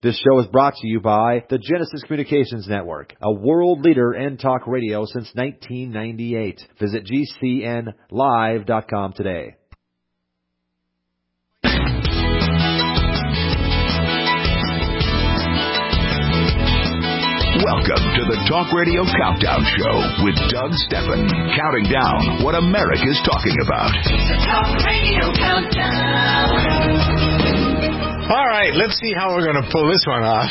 This show is brought to you by the Genesis Communications Network, a world leader in talk radio since 1998. Visit GCNlive.com today. Welcome to the Talk Radio Countdown Show with Doug Stephan, counting down what America's talking about. The Talk Radio Countdown. All right, let's see how we're going to pull this one off.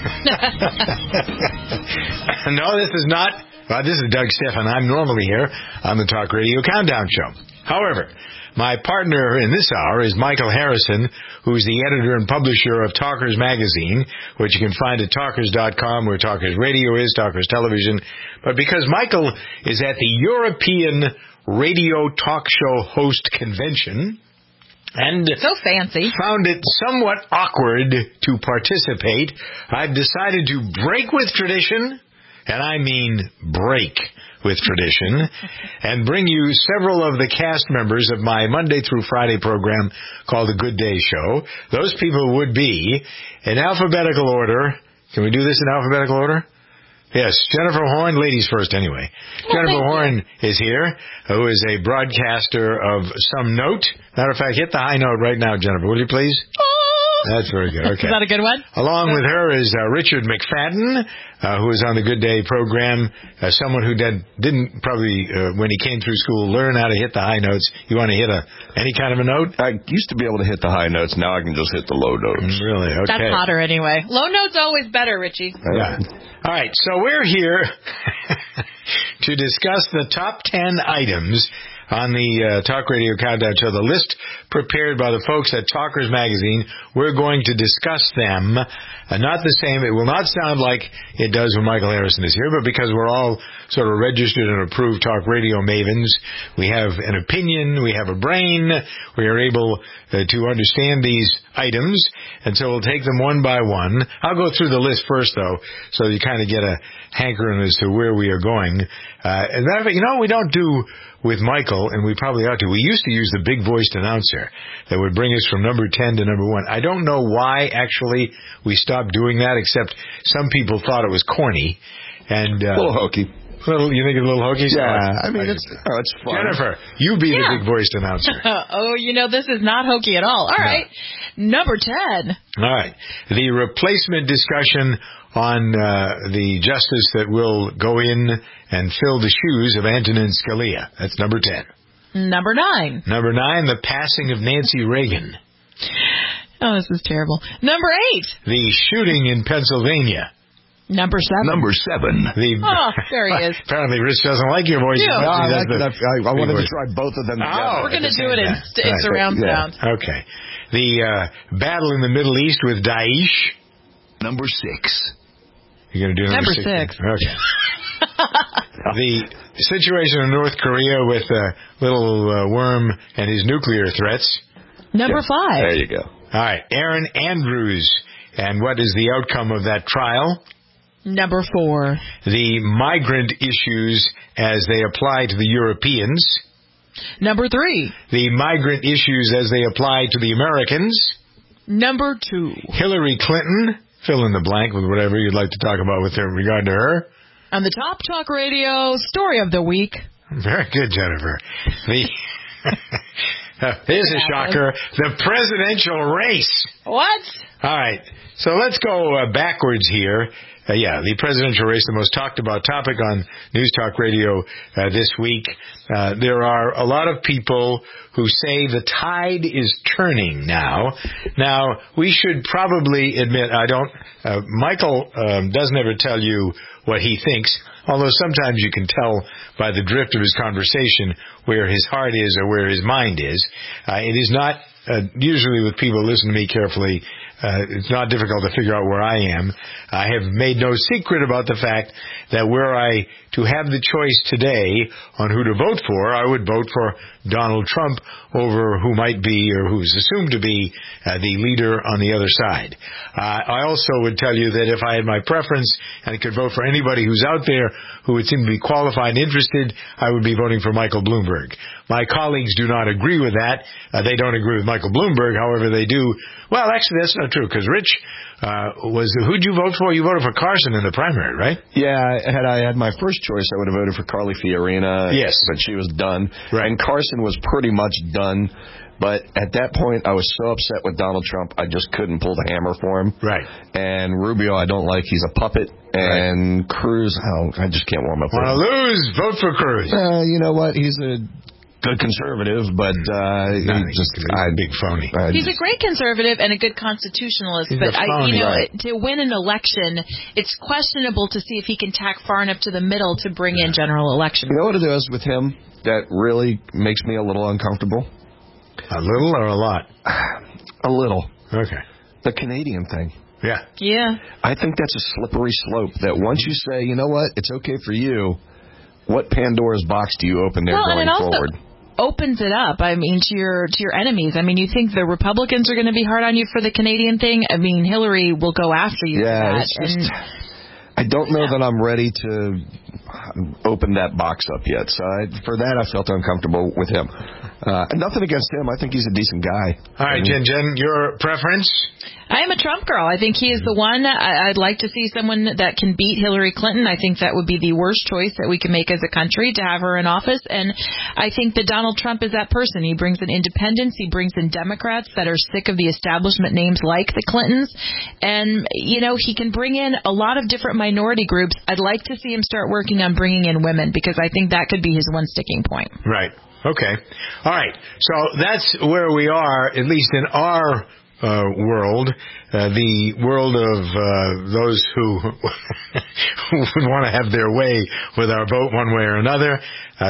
No, this is not. Well, this is Doug Stephan. I'm normally here on the Talk Radio Countdown Show. However, my partner in this hour is Michael Harrison, who's the editor and publisher of Talkers Magazine, which you can find at talkers.com, where Talkers Radio is, Talkers Television. But because Michael is at the European Radio Talk Show Host Convention, and so fancy, found it somewhat awkward to participate, I've decided to break with tradition, and I mean break with tradition, and bring you several of the cast members of my Monday through Friday program called The Good Day Show. Those people would be, in alphabetical order. Can we do this in alphabetical order? Yes, Jennifer Horn, ladies first anyway. Well, Jennifer Horn is here, who is a broadcaster of some note. Matter of fact, hit the high note right now, Jennifer, will you please? That's very good. Okay. Is that a good one? Along with her is Richard McFadden, who is on the Good Day program. Someone who didn't probably, when he came through school, learn how to hit the high notes. You want to hit any kind of a note? I used to be able to hit the high notes. Now I can just hit the low notes. Really? Okay. That's hotter anyway. Low notes always better, Richie. Yeah. All right. So we're here to discuss the top 10 items on the Talk Radio Countdown Show, the list prepared by the folks at Talkers Magazine. We're going to discuss them. Not the same. It will not sound like it does when Michael Harrison is here, but because we're all sort of registered and approved talk radio mavens, we have an opinion, we have a brain, we are able to understand these items, and so we'll take them one by one. I'll go through the list first, though, so you kind of get a hankering as to where we are going. And that, we don't do with Michael, and we probably ought to. We used to use the big-voiced announcer that would bring us from number 10 to number 1. I don't know why, actually, we stopped doing that, except some people thought it was corny. And a little hokey. You think it's a little hokey? Yeah, I mean, it's fun. Jennifer, you be the big-voiced announcer. This is not hokey at all. All right, number 10. All right, the replacement discussion on the justice that will go in and fill the shoes of Antonin Scalia. That's number 10. Number 9. Number 9, the passing of Nancy Reagan. Oh, this is terrible. Number 8. The shooting in Pennsylvania. Number 7. Number 7. There he is. Apparently, Rich doesn't like your voice. Yeah. I wanted to try both of them together. We're going to do it in surround sound. Okay. The battle in the Middle East with Daesh. Number 6. You're going to do number 6? Okay. The situation in North Korea with little worm and his nuclear threats. Number 5. There you go. All right. Aaron Andrews. And what is the outcome of that trial? Number 4. The migrant issues as they apply to the Europeans. Number 3. The migrant issues as they apply to the Americans. Number 2. Hillary Clinton. Fill in the blank with whatever you'd like to talk about with regard to her. On the Top Talk Radio Story of the Week. Very good, Jennifer. Here's a shocker. The presidential race. What? All right. So let's go backwards here. The presidential race, the most talked about topic on News Talk Radio this week. There are a lot of people who say the tide is turning now. Now, we should probably admit, Michael doesn't ever tell you what he thinks, although sometimes you can tell by the drift of his conversation where his heart is or where his mind is. It is not, usually with people who listen to me carefully, it's not difficult to figure out where I am. I have made no secret about the fact that were I to have the choice today on who to vote for, I would vote for Donald Trump over who might be or who's assumed to be the leader on the other side. I also would tell you that if I had my preference and I could vote for anybody who's out there who would seem to be qualified and interested, I would be voting for Michael Bloomberg. My colleagues do not agree with that. They don't agree with Michael Bloomberg. However, they do. Well, actually, that's not not true, because Rich who'd you vote for? You voted for Carson in the primary, right? Yeah, had I had my first choice, I would have voted for Carly Fiorina. Yes. But she was done. Right. And Carson was pretty much done. But at that point, I was so upset with Donald Trump, I just couldn't pull the hammer for him. Right. And Rubio, I don't like. He's a puppet. And Cruz, I just can't warm up with him. Want to lose? Vote for Cruz. You know what? He's a good conservative, but he's a big phony. He's a great conservative and a good constitutionalist, he's but right. To win an election, it's questionable to see if he can tack far enough to the middle to bring in general election. You know what it is with him that really makes me a little uncomfortable? A little or a lot? A little. Okay. The Canadian thing. Yeah. Yeah. I think that's a slippery slope that once you say, you know what, it's okay for you, what Pandora's box do you open there going forward? Opens it up, I mean, to your enemies. I mean, you think the Republicans are going to be hard on you for the Canadian thing? I mean, Hillary will go after you for that. I don't know that I'm ready to open that box up yet. So for that, I felt uncomfortable with him. Nothing against him. I think he's a decent guy. All right, Jen, your preference? I am a Trump girl. I think he is the one. I'd like to see someone that can beat Hillary Clinton. I think that would be the worst choice that we can make as a country to have her in office. And I think that Donald Trump is that person. He brings in independents. He brings in Democrats that are sick of the establishment names like the Clintons. And, he can bring in a lot of different minority groups. I'd like to see him start working on bringing in women because I think that could be his one sticking point. Right. Okay. All right. So that's where we are, at least in our world, the world of those who would want to have their way with our vote one way or another.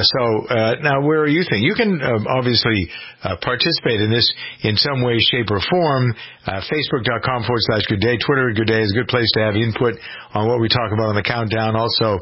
Now, where are you thinking? You can obviously participate in this in some way, shape, or form. Facebook.com/Good Day. Twitter Good Day is a good place to have input on what we talk about on the countdown. Also,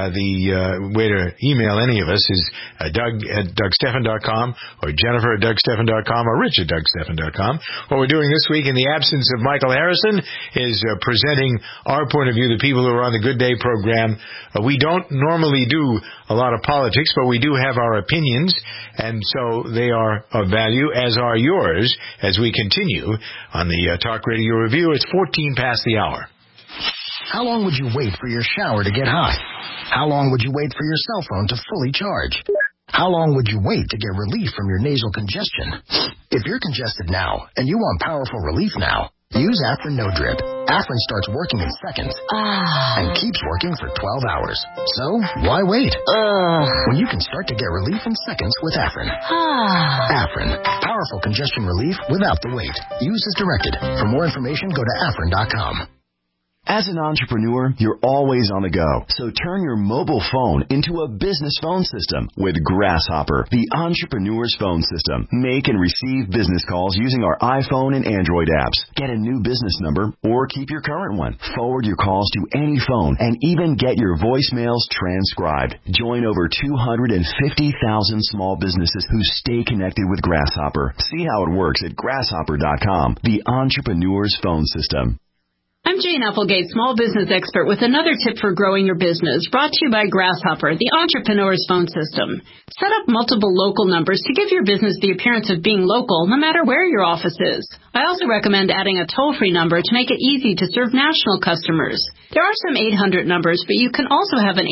the way to email any of us is Doug@DougStephan.com or Jennifer@DougStephan.com or Rich@DougStephan.com. What we're doing this week in the absence of Michael Harrison is presenting our point of view, the people who are on the Good Day program. We don't normally do a lot of politics, but we do have our opinions, and so they are of value, as are yours, as we continue on the Talk Radio Review. It's 14 past the hour. How long would you wait for your shower to get hot? How long would you wait for your cell phone to fully charge? How long would you wait to get relief from your nasal congestion? If you're congested now and you want powerful relief now, use Afrin No Drip. Afrin starts working in seconds and keeps working for 12 hours. So, why wait? When you can start to get relief in seconds with Afrin. Afrin. Powerful congestion relief without the wait. Use as directed. For more information, go to Afrin.com. As an entrepreneur, you're always on the go. So turn your mobile phone into a business phone system with Grasshopper, the entrepreneur's phone system. Make and receive business calls using our iPhone and Android apps. Get a new business number or keep your current one. Forward your calls to any phone and even get your voicemails transcribed. Join over 250,000 small businesses who stay connected with Grasshopper. See how it works at Grasshopper.com, the entrepreneur's phone system. I'm Jane Applegate, small business expert, with another tip for growing your business, brought to you by Grasshopper, the entrepreneur's phone system. Set up multiple local numbers to give your business the appearance of being local, no matter where your office is. I also recommend adding a toll-free number to make it easy to serve national customers. There are some 800 numbers, but you can also have an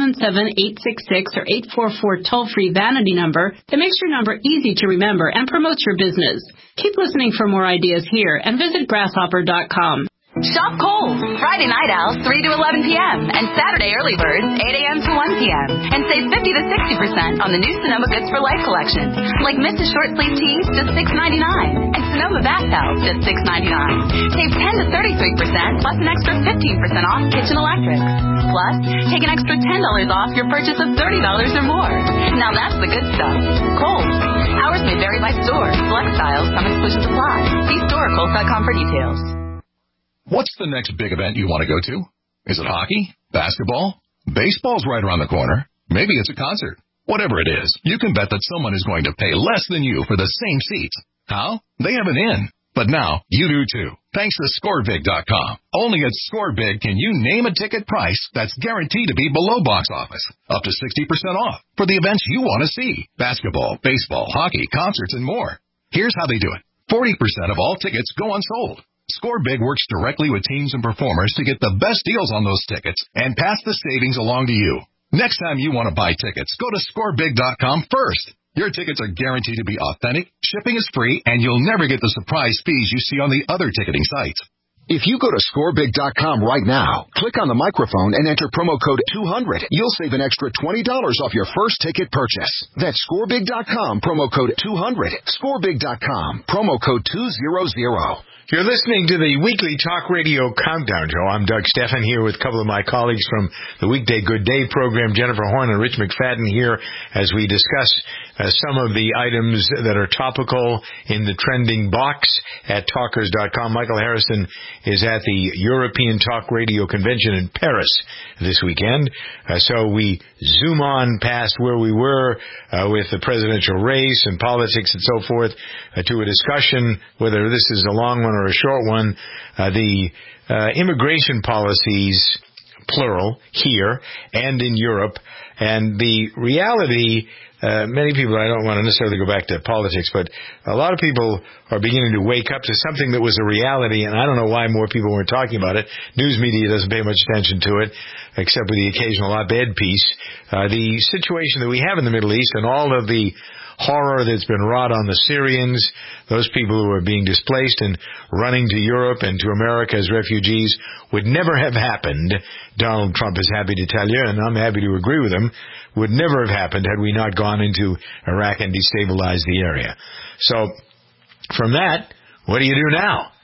877-866 or 844 toll-free vanity number that makes your number easy to remember and promotes your business. Keep listening for more ideas here and visit Grasshopper.com. Shop Kohl's, Friday night owls 3 to 11 p.m. and Saturday early birds 8 a.m. to 1 p.m. And save 50 to 60% on the new Sonoma Goods for Life collection, like Mrs. Short Sleeve Tees, just $6.99, and Sonoma Bath Towels, just $6.99. Save 10 to 33% plus an extra 15% off kitchen electrics. Plus, take an extra $10 off your purchase of $30 or more. Now that's the good stuff. Kohl's. Hours may vary by store. Select styles, some exclusions apply. See store or Kohl's.com for details. What's the next big event you want to go to? Is it hockey? Basketball? Baseball's right around the corner. Maybe it's a concert. Whatever it is, you can bet that someone is going to pay less than you for the same seats. How? They have an in. But now, you do too, thanks to ScoreBig.com. Only at ScoreBig can you name a ticket price that's guaranteed to be below box office, up to 60% off, for the events you want to see. Basketball, baseball, hockey, concerts, and more. Here's how they do it. 40% of all tickets go unsold. Score Big works directly with teams and performers to get the best deals on those tickets and pass the savings along to you. Next time you want to buy tickets, go to scorebig.com first. Your tickets are guaranteed to be authentic, shipping is free, and you'll never get the surprise fees you see on the other ticketing sites. If you go to scorebig.com right now, click on the microphone and enter promo code 200, you'll save an extra $20 off your first ticket purchase. That's scorebig.com, promo code 200. Scorebig.com, promo code 200. You're listening to the weekly talk radio countdown show. I'm Doug Stephan here with a couple of my colleagues from the Weekday Good Day program, Jennifer Horn and Rich McFadden here as we discuss some of the items that are topical in the trending box at talkers.com. Michael Harrison is at the European Talk Radio Convention in Paris this weekend. So we zoom on past where we were with the presidential race and politics and so forth to a discussion, whether this is a long one or a short one, the immigration policies, plural, here and in Europe. And the reality, many people, I don't want to necessarily go back to politics, but a lot of people are beginning to wake up to something that was a reality, and I don't know why more people weren't talking about it. News media doesn't pay much attention to it, except for the occasional op-ed piece. The situation that we have in the Middle East and all of the horror that's been wrought on the Syrians, those people who are being displaced and running to Europe and to America as refugees, would never have happened. Donald Trump is happy to tell you, and I'm happy to agree with him, would never have happened had we not gone into Iraq and destabilized the area. So, from that, what do you do now?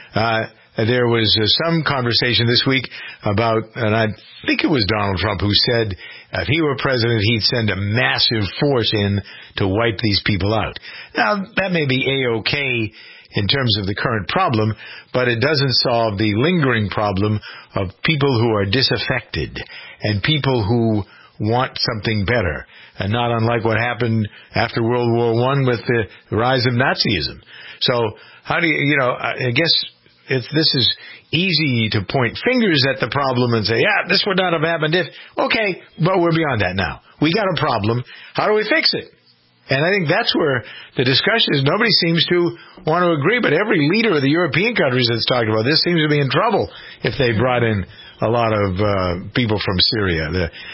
There was some conversation this week about, and I think it was Donald Trump who said if he were president, he'd send a massive force in to wipe these people out. Now, that may be A-OK in terms of the current problem, but it doesn't solve the lingering problem of people who are disaffected and people who want something better, and not unlike what happened after World War I with the rise of Nazism. So, how do you, I guess this is easy to point fingers at the problem and say, yeah, this would not have happened if, okay, but we're beyond that now. We got a problem. How do we fix it? And I think that's where the discussion is. Nobody seems to want to agree, but every leader of the European countries that's talking about this seems to be in trouble if they brought in a lot of people from Syria.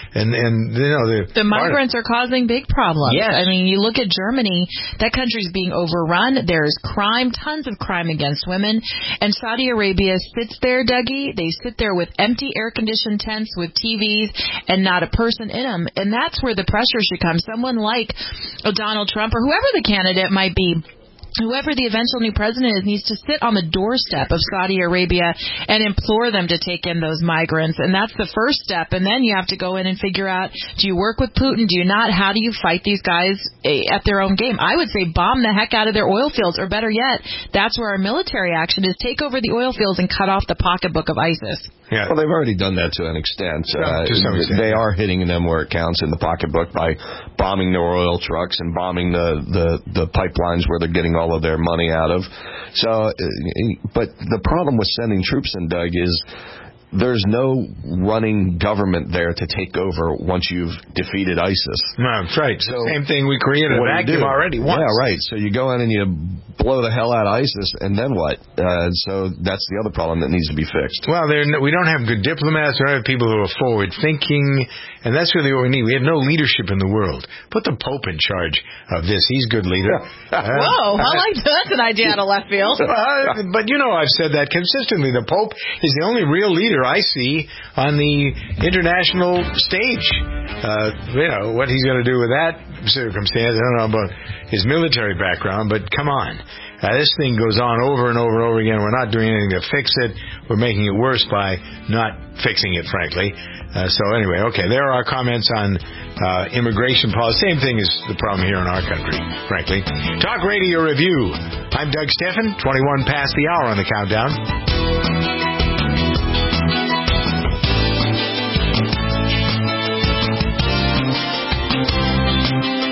The migrants are causing big problems. Yes. I mean, you look at Germany, that country's being overrun. There's crime, tons of crime against women. And Saudi Arabia sits there, Dougie. They sit there with empty air-conditioned tents with TVs and not a person in them. And that's where the pressure should come. Someone like Donald Trump or whoever the candidate might be, whoever the eventual new president is, needs to sit on the doorstep of Saudi Arabia and implore them to take in those migrants. And that's the first step. And then you have to go in and figure out, do you work with Putin? Do you not? How do you fight these guys at their own game? I would say bomb the heck out of their oil fields, or better yet, that's where our military action is. Take over the oil fields and cut off the pocketbook of ISIS. Yeah. Well, they've already done that to an extent. To some extent. They are hitting them where it counts in the pocketbook by bombing their oil trucks and bombing the pipelines where they're getting all of their money out of. So, but the problem with sending troops in, Doug, is there's no running government there to take over once you've defeated ISIS. No, that's right. So same thing, we created a vacuum already once. Yeah, right. So you go in and you blow the hell out of ISIS, and then what? So that's the other problem that needs to be fixed. Well, we don't have good diplomats. We don't have people who are forward-thinking, and that's really what we need. We have no leadership in the world. Put the Pope in charge of this. He's a good leader. Whoa, I like that. That's an idea out of left field. But I've said that consistently. The Pope is the only real leader I see on the international stage. What he's going to do with that circumstance, I don't know about his military background, but come on. This thing goes on over and over and over again. We're not doing anything to fix it. We're making it worse by not fixing it, frankly. So anyway, okay, there are our comments on immigration policy. Same thing as the problem here in our country, frankly. Talk Radio Review. I'm Doug Stephan, 21 past the hour on the countdown.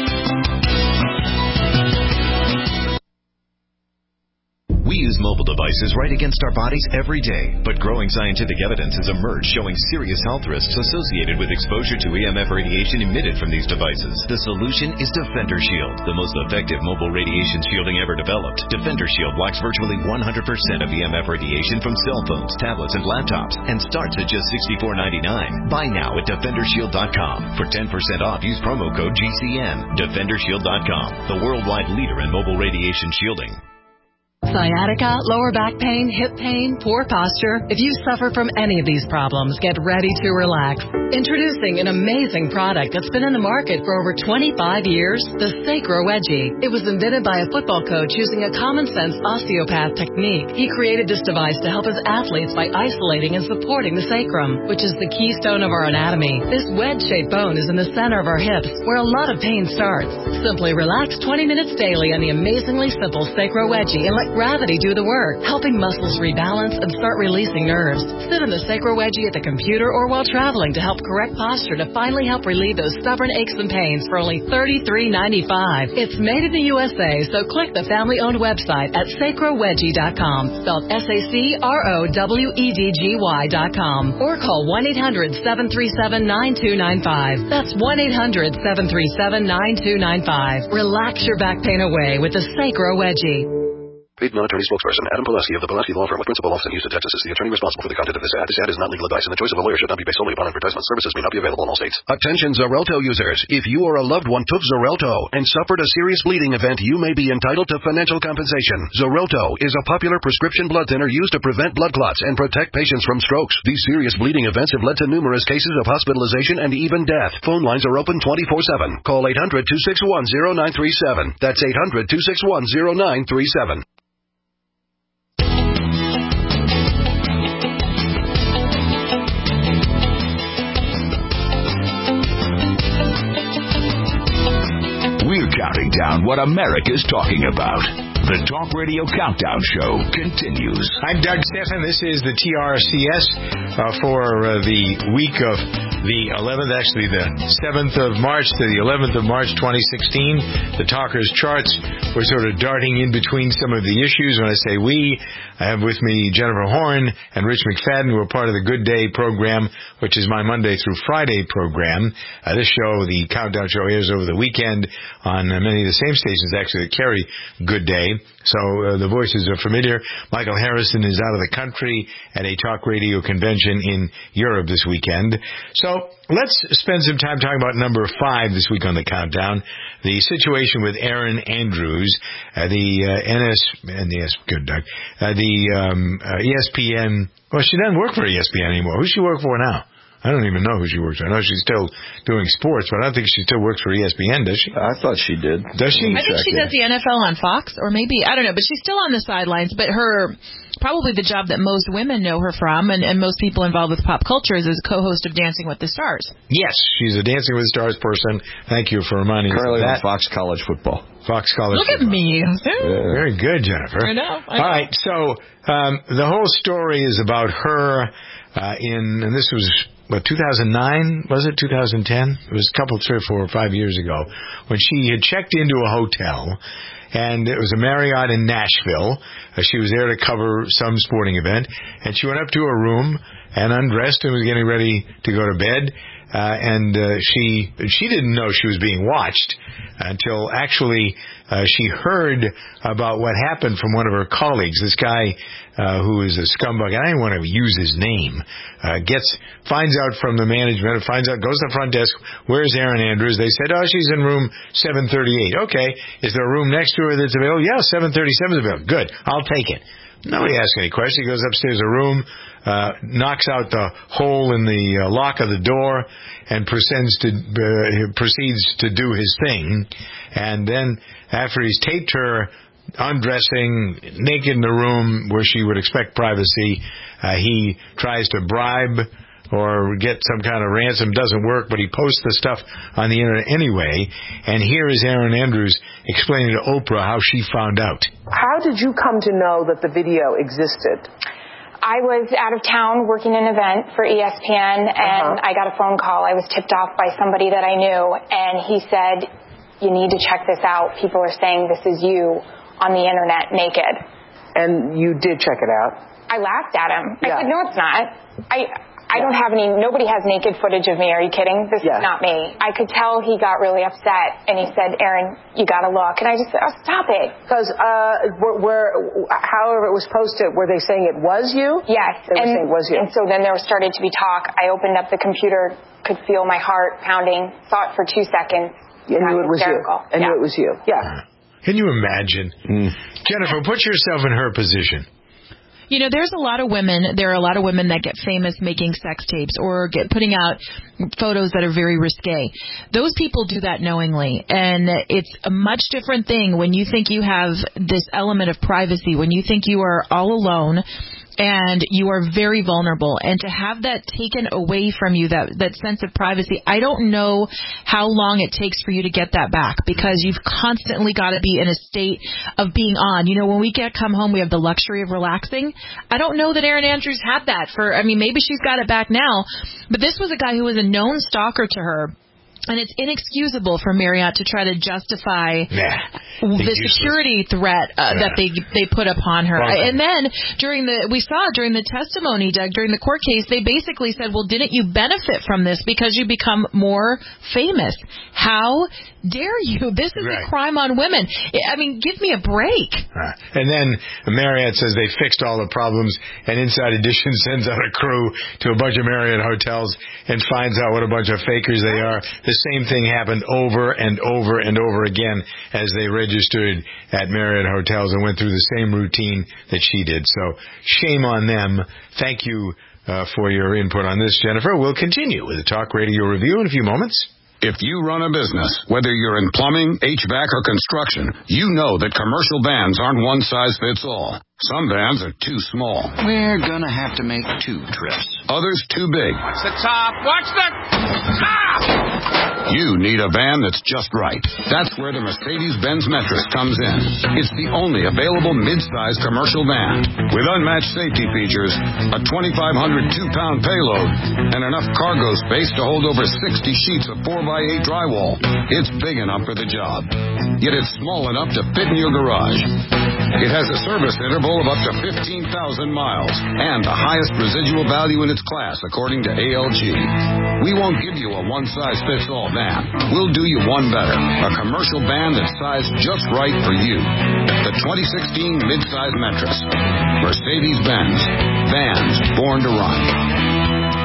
We use mobile devices choices right against our bodies every day, but growing scientific evidence has emerged showing serious health risks associated with exposure to EMF radiation emitted from these devices. The solution is Defender Shield, the most effective mobile radiation shielding ever developed. Defender Shield blocks virtually 100% of EMF radiation from cell phones, tablets, and laptops, and starts at just $64.99. Buy now at DefenderShield.com. For 10% off, use promo code GCN. DefenderShield.com, the worldwide leader in mobile radiation shielding. Sciatica, lower back pain, hip pain, poor posture. If you suffer from any of these problems, get ready to relax. Introducing an amazing product that's been in the market for over 25 years, the Sacro Wedgie. It was invented by a football coach using a common-sense osteopath technique. He created this device to help his athletes by isolating and supporting the sacrum, which is the keystone of our anatomy. This wedge-shaped bone is in the center of our hips, where a lot of pain starts. Simply relax 20 minutes daily on the amazingly simple Sacro Wedgie and let gravity do the work, helping muscles rebalance and start releasing nerves. Sit in the Sacro Wedgie at the computer or while traveling to help correct posture to finally help relieve those stubborn aches and pains for only $33.95. It's made in the USA, so click the family-owned website at sacrowedgie.com, spelled SACROWEDGY.com, or call 1-800-737-9295. That's 1-800-737-9295. Relax your back pain away with the Sacro Wedgie. Paid non-attorney spokesperson Adam Pulaski of the Pulaski Law Firm with principal office in Houston, Texas is the attorney responsible for the content of this ad. This ad is not legal advice, and the choice of a lawyer should not be based solely upon advertisement. Services may not be available in all states. Attention Xarelto users. If you or a loved one took Xarelto and suffered a serious bleeding event, you may be entitled to financial compensation. Xarelto is a popular prescription blood thinner used to prevent blood clots and protect patients from strokes. These serious bleeding events have led to numerous cases of hospitalization and even death. Phone lines are open 24/7. Call 800-261-0937. That's 800-261-0937. We're counting down what America's talking about. The Talk Radio Countdown Show continues. I'm Doug Stephan. This is the TRCS for the week of the 11th, actually the 7th of March to the 11th of March 2016. The Talkers Charts. We're sort of darting in between some of the issues. When I say we, I have with me Jennifer Horn and Rich McFadden, who are part of the Good Day program, which is my Monday through Friday program. This show, the Countdown Show, airs over the weekend on many of the same stations, actually, that carry Good Day. So the voices are familiar. Michael Harrison is out of the country at a talk radio convention in Europe this weekend. So let's spend some time talking about number 5 this week on the countdown. The situation with Erin Andrews, ESPN. Well, she doesn't work for ESPN anymore. Who's she work for now? I don't even know who she works for. I know she's still doing sports, but I don't think she still works for ESPN, does she? I thought she did. Does she? I think she does the NFL on Fox, or maybe, I don't know, but she's still on the sidelines. But probably the job that most women know her from, and most people involved with pop culture, is as a co-host of Dancing with the Stars. Yes, she's a Dancing with the Stars person. Thank you for reminding us of that. Currently on Fox College Football. Fox College Look Football. At me. Yeah. Very good, Jennifer. I know. All right, so the whole story is about her and this was, 2009? Was it 2010? It was a couple, 3 or 4 or 5 years ago, when she had checked into a hotel, and it was a Marriott in Nashville. She was there to cover some sporting event, and she went up to her room and undressed and was getting ready to go to bed. She didn't know she was being watched until actually she heard about what happened from one of her colleagues. This guy who is a scumbag, I don't want to use his name, finds out from the management, goes to the front desk, where's Erin Andrews? They said, she's in room 738. Okay, is there a room next to her that's available? Yeah, 737 is available. Good, I'll take it. Nobody asks any questions. He goes upstairs to a room, knocks out the hole in the lock of the door, and proceeds to do his thing. And then after he's taped her undressing naked in the room where she would expect privacy, he tries to bribe or get some kind of ransom. Doesn't work, but he posts the stuff on the internet anyway. And here is Erin Andrews explaining to Oprah how she found out. How did you come to know that the video existed? I was out of town working an event for ESPN, and I got a phone call. I was tipped off by somebody that I knew, and he said, you need to check this out. People are saying this is you on the internet naked. And you did check it out. I laughed at him. I said, no, it's not. I don't have nobody has naked footage of me. Are you kidding? This is not me. I could tell he got really upset, and he said, Erin, you got to look. And I just said, oh, stop it. Because however it was posted, were they saying it was you? Yes. They were saying it was you. And so then there started to be talk. I opened up the computer, could feel my heart pounding, saw it for 2 seconds. And knew it was you. And knew it was you. Yeah. Can you imagine? Jennifer, put yourself in her position. You know, there are a lot of women that get famous making sex tapes or putting out photos that are very risque. Those people do that knowingly, and it's a much different thing when you think you have this element of privacy, when you think you are all alone and you are very vulnerable, and to have that taken away from you, that sense of privacy, I don't know how long it takes for you to get that back, because you've constantly got to be in a state of being on. You know, when we come home, we have the luxury of relaxing. I don't know that Erin Andrews had that maybe she's got it back now, but this was a guy who was a known stalker to her. And it's inexcusable for Marriott to try to justify the security threat that they put upon her. And then during the testimony, Doug, during the court case, they basically said, well, didn't you benefit from this because you become more famous? How dare you? This is a crime on women. I mean, give me a break. And then Marriott says they fixed all the problems, and Inside Edition sends out a crew to a bunch of Marriott hotels and finds out what a bunch of fakers they are. The same thing happened over and over and over again as they registered at Marriott hotels and went through the same routine that she did. So shame on them. Thank you for your input on this, Jennifer. We'll continue with the Talk Radio Review in a few moments. If you run a business, whether you're in plumbing, HVAC, or construction, you know that commercial vans aren't one size fits all. Some vans are too small. We're gonna have to make 2 trips. Others too big. Watch the top! Watch the top! You need a van that's just right. That's where the Mercedes-Benz Metris comes in. It's the only available mid-size commercial van with unmatched safety features, a 2,500 2-pound payload, and enough cargo space to hold over 60 sheets of 4x8 drywall. It's big enough for the job, yet it's small enough to fit in your garage. It has a service interval of up to 15,000 miles and the highest residual value in its class, according to ALG. We won't give you a one-size-fits-all van. We'll do you one better, a commercial van that's sized just right for you. The 2016 midsize Metris. Mercedes-Benz. Vans born to run.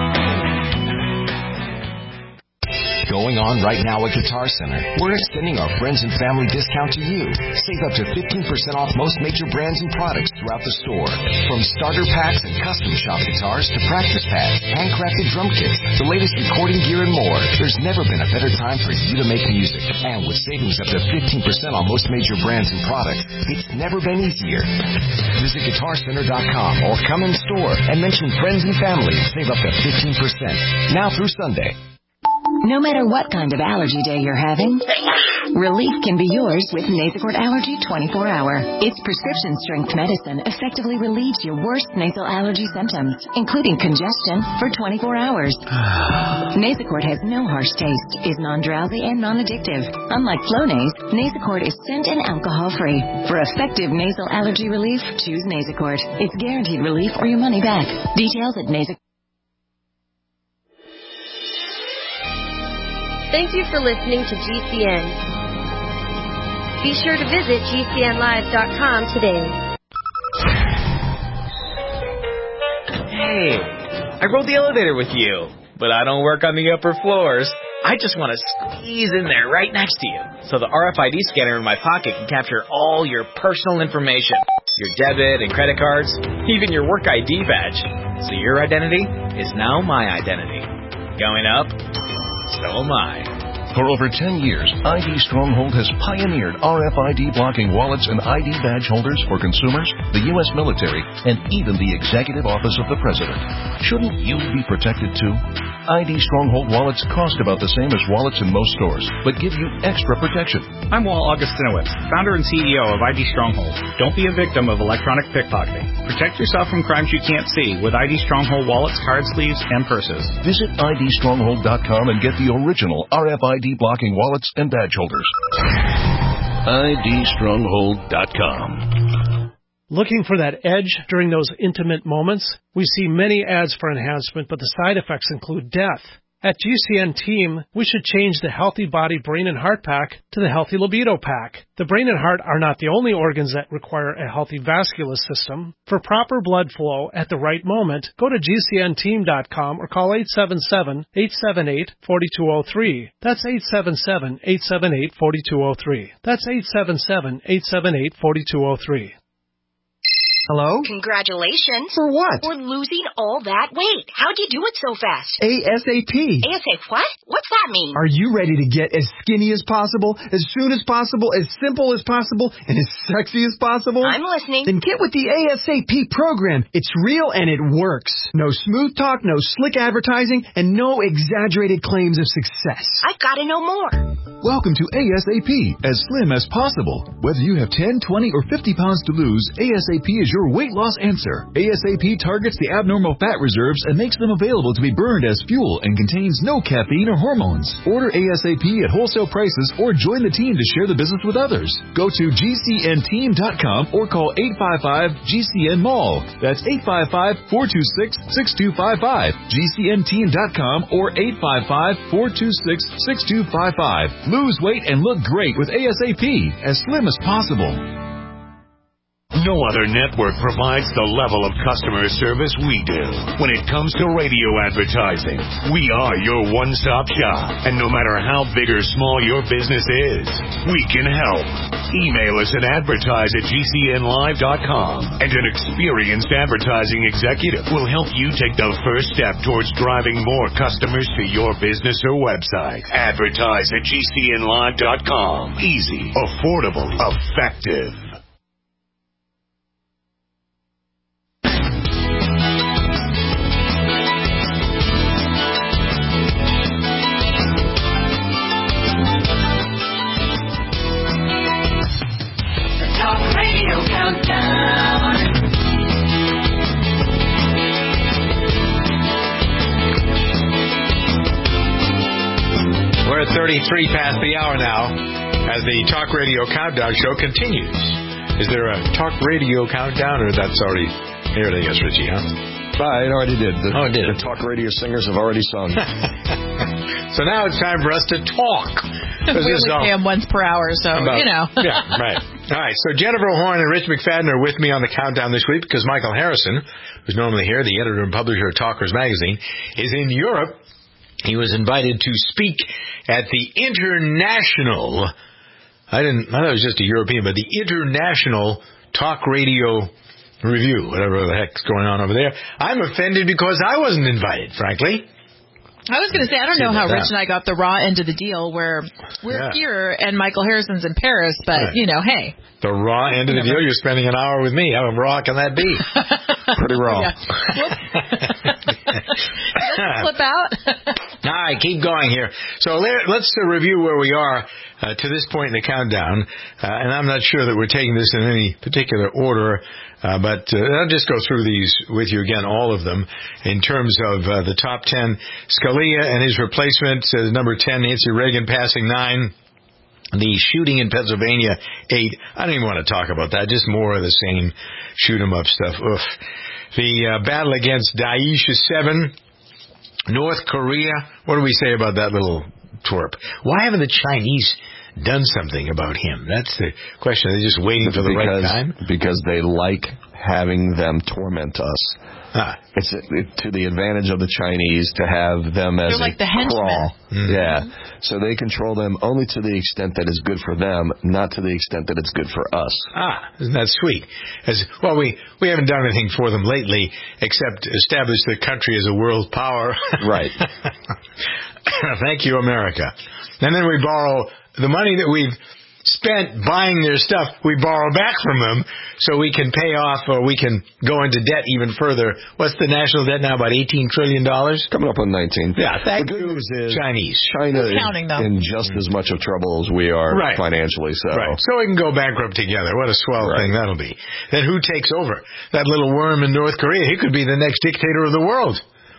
Going on right now at Guitar Center. We're extending our friends and family discount to you. Save up to 15% off most major brands and products throughout the store. From starter packs and custom shop guitars to practice pads, handcrafted drum kits, the latest recording gear, and more. There's never been a better time for you to make music. And with savings up to 15% on most major brands and products, it's never been easier. Visit GuitarCenter.com or come in store and mention friends and family and save up to 15%. Now through Sunday. No matter what kind of allergy day you're having, relief can be yours with Nasacort Allergy 24-Hour. Its prescription-strength medicine effectively relieves your worst nasal allergy symptoms, including congestion, for 24 hours. Nasacort has no harsh taste, is non-drowsy, and non-addictive. Unlike Flonase, Nasacort is scent and alcohol-free. For effective nasal allergy relief, choose Nasacort. It's guaranteed relief or your money back. Details at Nasacort. Thank you for listening to GCN. Be sure to visit GCNlive.com today. Hey, I rode the elevator with you, but I don't work on the upper floors. I just want to squeeze in there right next to you, so the RFID scanner in my pocket can capture all your personal information, your debit and credit cards, even your work ID badge. So your identity is now my identity. Going up, so am I. For over 10 years, ID Stronghold has pioneered RFID blocking wallets and ID badge holders for consumers, the U.S. military, and even the Executive Office of the President. Shouldn't you be protected too? ID Stronghold wallets cost about the same as wallets in most stores, but give you extra protection. I'm Walt Augustinowicz, founder and CEO of ID Stronghold. Don't be a victim of electronic pickpocketing. Protect yourself from crimes you can't see with ID Stronghold wallets, card sleeves, and purses. Visit IDStronghold.com and get the original RFID blocking wallets and badge holders. IDStronghold.com. Looking for that edge during those intimate moments? We see many ads for enhancement, but the side effects include death. At GCN Team, we should change the Healthy Body Brain and Heart Pack to the Healthy Libido Pack. The brain and heart are not the only organs that require a healthy vascular system. For proper blood flow at the right moment, go to GCNteam.com or call 877-878-4203. That's 877-878-4203. That's 877-878-4203. Hello? Congratulations. For what? For losing all that weight. How'd you do it so fast? ASAP. ASAP what? What's that mean? Are you ready to get as skinny as possible, as soon as possible, as simple as possible, and as sexy as possible? I'm listening. Then get with the ASAP program. It's real and it works. No smooth talk, no slick advertising, and no exaggerated claims of success. I've got to know more. Welcome to ASAP, as slim as possible. Whether you have 10, 20, or 50 pounds to lose, ASAP is your weight loss answer. ASAP targets the abnormal fat reserves and makes them available to be burned as fuel and contains no caffeine or hormones. Order ASAP at wholesale prices or join the team to share the business with others. Go to GCNteam.com or call 855-GCN-MALL. That's 855-426-6255. GCNteam.com or 855-426-6255. Lose weight and look great with ASAP, as slim as possible. No other network provides the level of customer service we do. When it comes to radio advertising, we are your one-stop shop. And no matter how big or small your business is, we can help. Email us at advertise@gcnlive.com, and an experienced advertising executive will help you take the first step towards driving more customers to your business or website. Advertise@gcnlive.com. Easy, affordable, effective. We're at 33 past the hour now as the Talk Radio Countdown show continues. Is there a Talk Radio Countdown, or that's already aired, I guess, Richie, huh? It already did. It did. The Talk Radio singers have already sung. So now it's time for us to talk. We only pay them once per hour, so, Yeah, right. All right, so Jennifer Horn and Rich McFadden are with me on the countdown this week because Michael Harrison, who's normally here, the editor and publisher of Talkers Magazine, is in Europe. He was invited to speak at the International, I thought it was just a European, but the International Talk Radio Review, whatever the heck's going on over there. I'm offended because I wasn't invited, frankly. I was going to say, I don't know how Rich and I got the raw end of the deal where we're here and Michael Harrison's in Paris, but, hey. The raw end of the deal? You're spending an hour with me. How raw can that be? Pretty raw. Flip out. All right, keep going here. So let's review where we are to this point in the countdown. And I'm not sure that we're taking this in any particular order. But I'll just go through these with you again, all of them, in terms of the top 10. Scalia and his replacement, number 10, Nancy Reagan, passing 9. The shooting in Pennsylvania, 8. I don't even want to talk about that. Just more of the same shoot-'em-up stuff. Oof. The battle against Daesh is 7. North Korea, what do we say about that little twerp? Why haven't the Chinese done something about him? That's the question. They're just waiting for the right time? Because they like having them torment us. It's to the advantage of the Chinese to have them as like the henchmen. Mm-hmm. Yeah. So they control them only to the extent that is good for them, not to the extent that it's good for us. Isn't that sweet? We haven't done anything for them lately except establish the country as a world power. Right. Thank you, America. And then we borrow the money that we've spent buying their stuff, we borrow back from them so we can pay off, or we can go into debt even further. What's the national debt now, about $18 trillion? Coming up on 19. Yeah, the good news is Chinese. China is in just as much of trouble as we are financially. So we can go bankrupt together. What a swell thing that'll be. Then who takes over? That little worm in North Korea, he could be the next dictator of the world.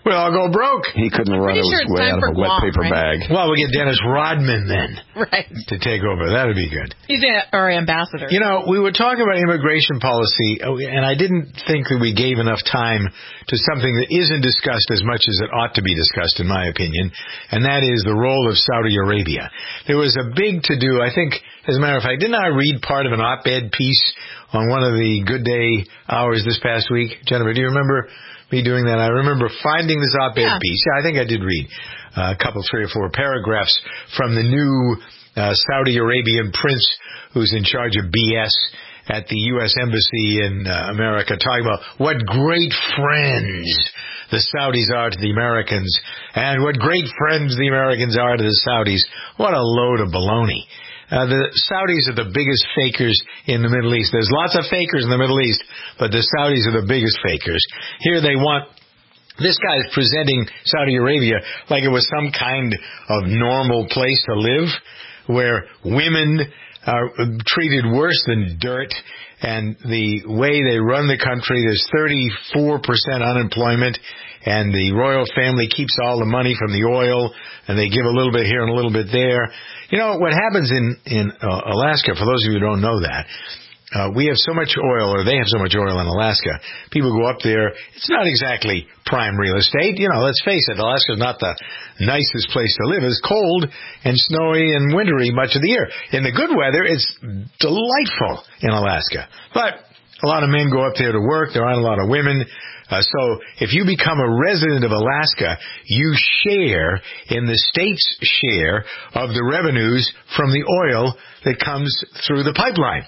We'll all go broke. He couldn't run his way out of a wet paper bag. Well, we'll get Dennis Rodman then to take over. That would be good. He's our ambassador. You know, we were talking about immigration policy, and I didn't think that we gave enough time to something that isn't discussed as much as it ought to be discussed, in my opinion, and that is the role of Saudi Arabia. There was a big to-do, I think, as a matter of fact, didn't I read part of an op-ed piece on one of the Good Day hours this past week? Jennifer, do you remember me doing that? I remember finding this op-ed piece. Yeah, I think I did read a couple, 3 or 4 paragraphs from the new Saudi Arabian prince who's in charge of BS at the U.S. Embassy in America, talking about what great friends the Saudis are to the Americans and what great friends the Americans are to the Saudis. What a load of baloney. The Saudis are the biggest fakers in the Middle East. There's lots of fakers in the Middle East, but the Saudis are the biggest fakers. Here they want... This guy is presenting Saudi Arabia like it was some kind of normal place to live, where women are treated worse than dirt, and the way they run the country, there's 34% unemployment, and the royal family keeps all the money from the oil, and they give a little bit here and a little bit there. You know, what happens in Alaska, for those of you who don't know that, we have so much oil, or they have so much oil in Alaska. People go up there. It's not exactly prime real estate. You know, let's face it, Alaska's not the nicest place to live. It's cold and snowy and wintry much of the year. In the good weather, it's delightful in Alaska. But a lot of men go up there to work. There aren't a lot of women. So if you become a resident of Alaska, you share in the state's share of the revenues from the oil that comes through the pipeline.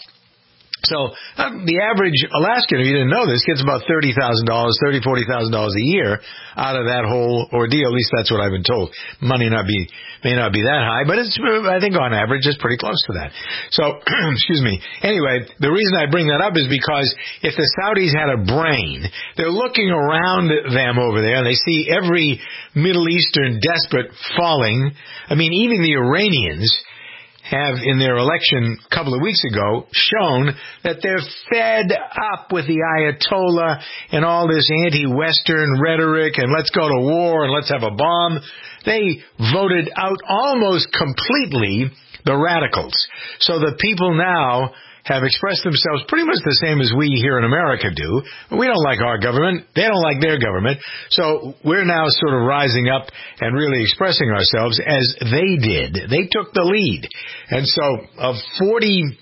So the average Alaskan, if you didn't know this, gets about $30,000, $40,000 a year out of that whole ordeal. At least that's what I've been told. Money may not be that high, but it's, I think on average, it's pretty close to that. So, excuse me. Anyway, the reason I bring that up is because if the Saudis had a brain, they're looking around them over there, and they see every Middle Eastern despot falling. I mean, even the Iranians have, in their election a couple of weeks ago, shown that they're fed up with the Ayatollah and all this anti-Western rhetoric and let's go to war and let's have a bomb. They voted out almost completely the radicals. So the people now have expressed themselves pretty much the same as we here in America do. We don't like our government. They don't like their government. So we're now sort of rising up and really expressing ourselves as they did. They took the lead. And so of 40...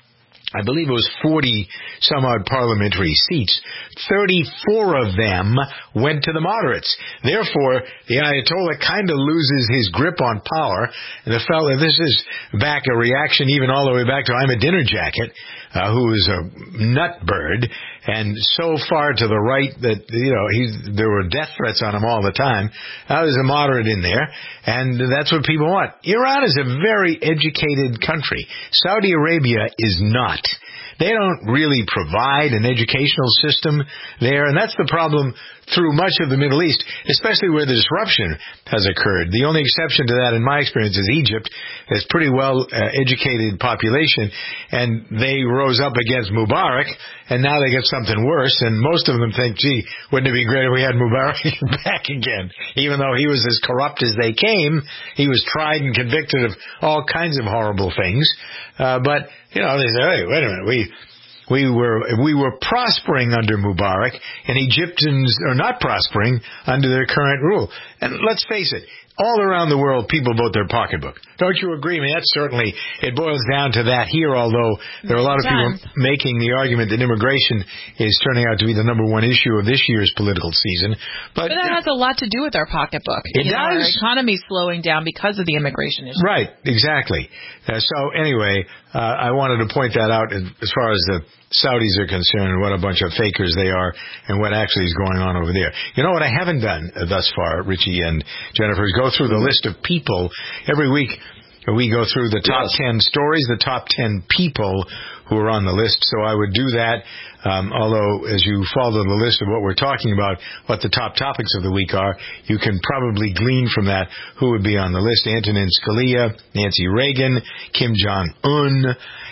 I believe it was 40 some odd parliamentary seats. 34 of them went to the moderates. Therefore, the Ayatollah kind of loses his grip on power. And the fellow, this is back a reaction even all the way back to I'm a Dinner Jacket, who is a nut bird, and so far to the right that, you know, there were death threats on him all the time. There's a moderate in there, and that's what people want. Iran is a very educated country. Saudi Arabia is not. They don't really provide an educational system there, and that's the problem through much of the Middle East, especially where the disruption has occurred. The only exception to that, in my experience, is Egypt. It's pretty well educated population, and they rose up against Mubarak, and now they get something worse, and most of them think, gee, wouldn't it be great if we had Mubarak back again? Even though he was as corrupt as they came, he was tried and convicted of all kinds of horrible things. But, you know, they say, hey, wait a minute, we were prospering under Mubarak, and Egyptians are not prospering under their current rule. And let's face it, all around the world, people vote their pocketbook. Don't you agree? I mean, that's certainly, it boils down to that here, although there are a lot of people making the argument that immigration is turning out to be the number one issue of this year's political season. But that has a lot to do with our pocketbook. It does. Our economy's slowing down because of the immigration issue. Right, exactly. So anyway, I wanted to point that out as far as the Saudis are concerned, what a bunch of fakers they are, and what actually is going on over there. You know what I haven't done thus far, Richie and Jennifer, is go through the list of people. Every week we go through the top 10 stories, the top 10 people who are on the list. So I would do that, although as you follow the list of what we're talking about, what the top topics of the week are, you can probably glean from that who would be on the list. Antonin Scalia, Nancy Reagan, Kim Jong-un,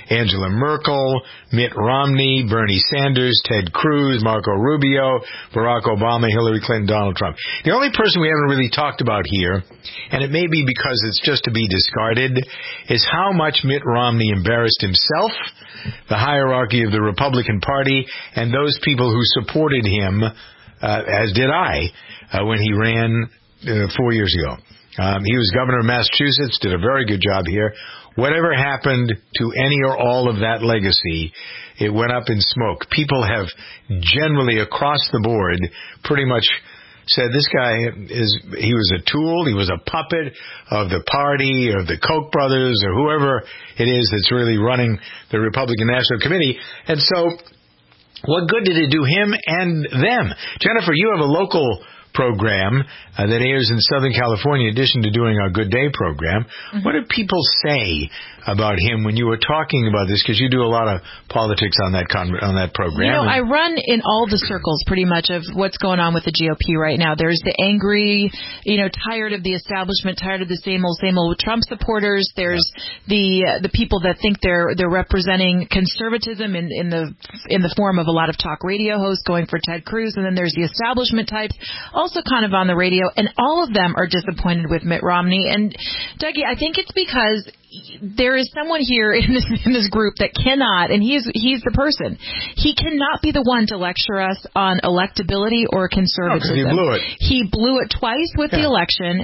Angela Merkel, Mitt Romney, Bernie Sanders, Ted Cruz, Marco Rubio, Barack Obama, Hillary Clinton, Donald Trump. The only person we haven't really talked about here, and it may be because it's just to be discarded, is how much Mitt Romney embarrassed himself, the hierarchy of the Republican Party, and those people who supported him, as did I, when he ran 4 years ago. He was governor of Massachusetts, did a very good job here. Whatever happened to any or all of that legacy, it went up in smoke. People have generally across the board pretty much said this guy he was a tool, he was a puppet of the party, of the Koch brothers, or whoever it is that's really running the Republican National Committee. And so what good did it do him and them? Jennifer, you have a local program that airs in Southern California in addition to doing our Good Day program. Mm-hmm. What did people say about him when you were talking about this? Because you do a lot of politics on that program. You know, I run in all the circles pretty much of what's going on with the GOP right now. There's the angry, tired of the establishment, tired of the same old Trump supporters. There's the people that think they're representing conservatism in the form of a lot of talk radio hosts going for Ted Cruz, and then there's the establishment types also kind of on the radio, and all of them are disappointed with Mitt Romney. And Dougie, I think it's because there is someone here in this group that cannot, and he's the person. He cannot be the one to lecture us on electability or conservatism. He blew it. He blew it twice with the election.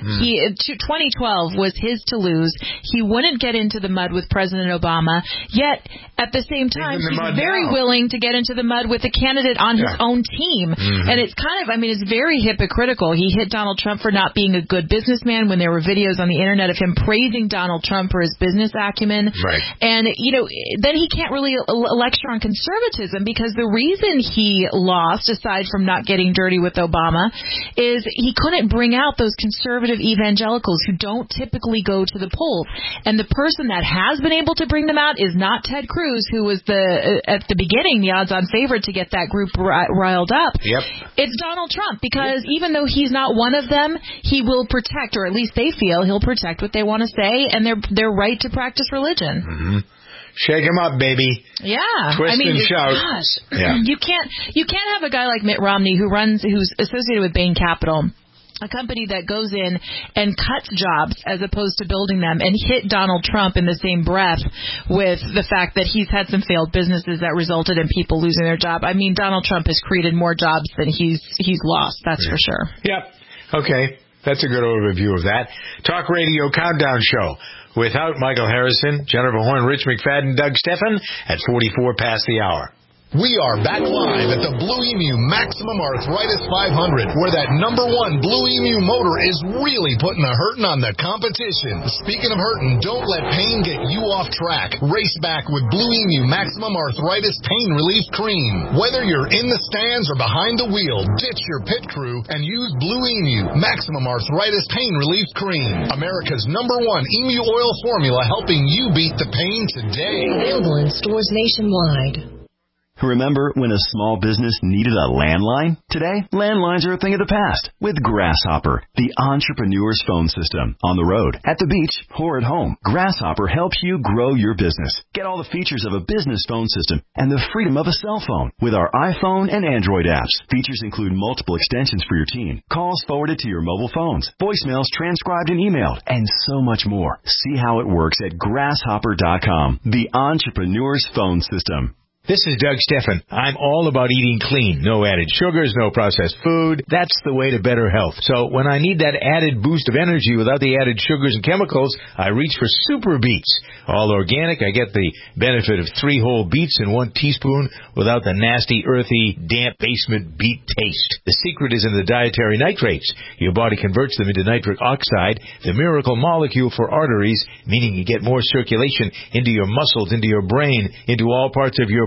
2012 was his to lose. He wouldn't get into the mud with President Obama, yet at the same time, he's very willing to get into the mud with a candidate on his own team. And it's it's very hypocritical. He hit Donald Trump for not being a good businessman when there were videos on the internet of him praising Donald Trump for his business acumen. Right. And, then he can't really lecture on conservatism because the reason he lost, aside from not getting dirty with Obama, is he couldn't bring out those conservative evangelicals who don't typically go to the polls. And the person that has been able to bring them out is not Ted Cruz, who was at the beginning, the odds-on favorite to get that group riled up. Yep. It's Donald Trump, because even though he's not one of them, he will protect, or at least they feel he'll protect what they want to say and their right to practice religion. Mm-hmm. Shake him up, baby. Yeah. Twist and shout. Gosh. Yeah. You can't have a guy like Mitt Romney who's associated with Bain Capital, a company that goes in and cuts jobs as opposed to building them, and hit Donald Trump in the same breath with the fact that he's had some failed businesses that resulted in people losing their job. I mean, Donald Trump has created more jobs than he's lost, that's for sure. Yep. Okay. That's a good overview of that. Talk Radio Countdown Show. Without Michael Harrison, Jennifer Horn, Rich McFadden, Doug Stephan at 44 past the hour. We are back live at the Blue Emu Maximum Arthritis 500, where that #1 Blue Emu motor is really putting a hurtin' on the competition. Speaking of hurtin', don't let pain get you off track. Race back with Blue Emu Maximum Arthritis Pain Relief Cream. Whether you're in the stands or behind the wheel, ditch your pit crew and use Blue Emu Maximum Arthritis Pain Relief Cream. America's #1 emu oil formula, helping you beat the pain today. Available in stores nationwide. Remember when a small business needed a landline? Today, landlines are a thing of the past with Grasshopper, the entrepreneur's phone system. On the road, at the beach, or at home, Grasshopper helps you grow your business. Get all the features of a business phone system and the freedom of a cell phone with our iPhone and Android apps. Features include multiple extensions for your team, calls forwarded to your mobile phones, voicemails transcribed and emailed, and so much more. See how it works at grasshopper.com, the entrepreneur's phone system. This is Doug Stephan. I'm all about eating clean. No added sugars, no processed food. That's the way to better health. So when I need that added boost of energy without the added sugars and chemicals, I reach for Super Beets. All organic, I get the benefit of 3 whole beets in 1 teaspoon without the nasty, earthy, damp basement beet taste. The secret is in the dietary nitrates. Your body converts them into nitric oxide, the miracle molecule for arteries, meaning you get more circulation into your muscles, into your brain, into all parts of your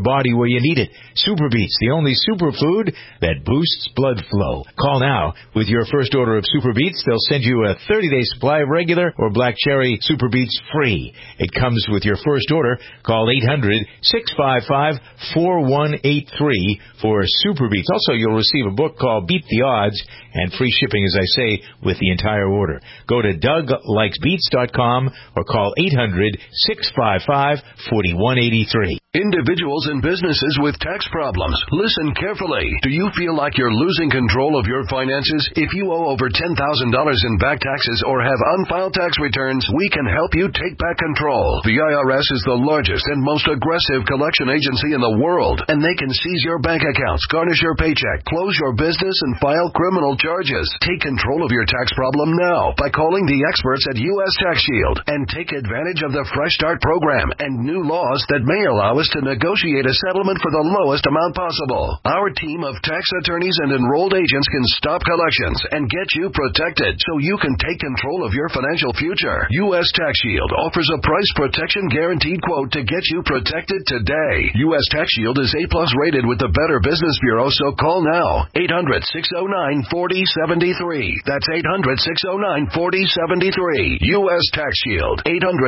body where you need it. Super Beets, the only superfood that boosts blood flow. Call now. With your first order of Super Beets, they'll send you a 30-day supply of regular or black cherry Super Beets free. It comes with your first order. Call 800-655-4183 for Super Beets. Also, you'll receive a book called Beat the Odds and free shipping, as I say, with the entire order. Go to DougLikesBeats.com or call 800-655-4183. Individuals and businesses with tax problems, listen carefully. Do you feel like you're losing control of your finances? If you owe over $10,000 in back taxes or have unfiled tax returns, we can help you take back control. The IRS is the largest and most aggressive collection agency in the world, and they can seize your bank accounts, garnish your paycheck, close your business, and file criminal charges. Take control of your tax problem now by calling the experts at U.S. Tax Shield and take advantage of the Fresh Start program and new laws that may allow us to negotiate a settlement for the lowest amount possible. Our team of tax attorneys and enrolled agents can stop collections and get you protected so you can take control of your financial future. U.S. Tax Shield offers a price protection guaranteed quote to get you protected today. U.S. Tax Shield is A+ rated with the Better Business Bureau, so call now. 800-609-4073. That's 800-609-4073. U.S. Tax Shield.